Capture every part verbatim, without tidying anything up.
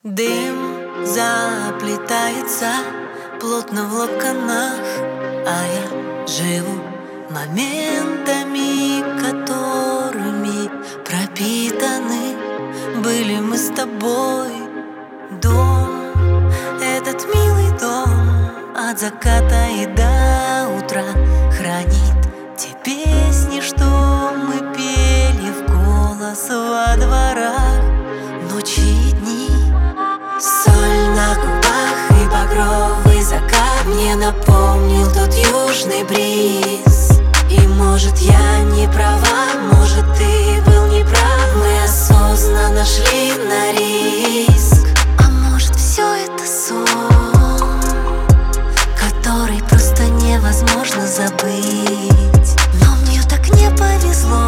Дым заплетается плотно в локонах, а я живу моментами, которыми пропитаны были мы с тобой. Дом, этот милый дом, от заката и до утра хранит те песни, что мы пели в голос во дворах. Ночи и дни, соль на губах и багровый закат мне напомнил тот южный бриз. И может я не права, может ты был не прав, мы осознанно шли на риск. А может все это сон, который просто невозможно забыть. Но мне так не повезло,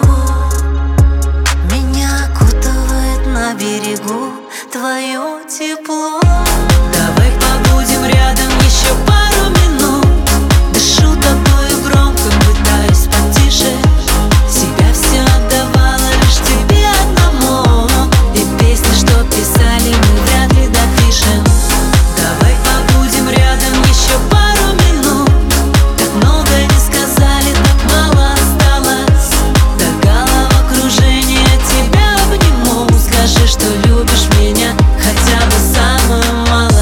меня окутывает на берегу твое тепло. Давай побудем рядом еще пару минут. Дышу тобою громко, пытаюсь потише. Себя все отдавала лишь тебе одному. И песни, что писали, мы вряд ли допишем. Давай побудем рядом еще пару минут. Так много не сказали, так мало осталось. До головокружения тебя обниму. Скажи, что любишь меня хотя бы самую малость.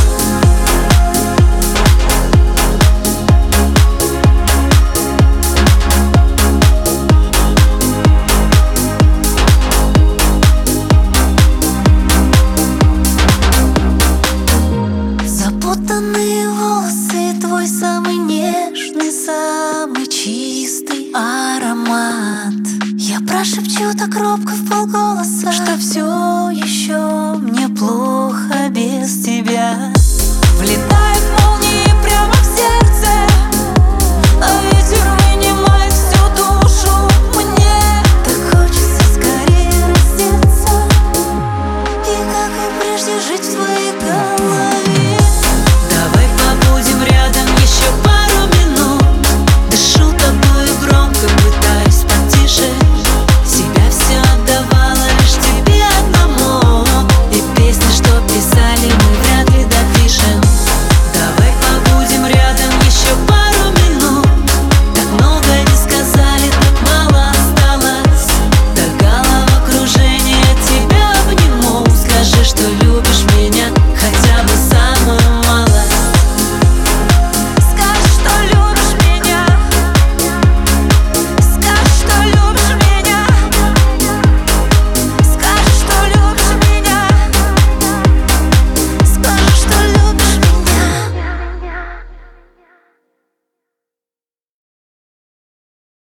Запутанные волосы, твой самый нежный, самый чистый аромат. Я прошепчу так робко вполголоса, что все еще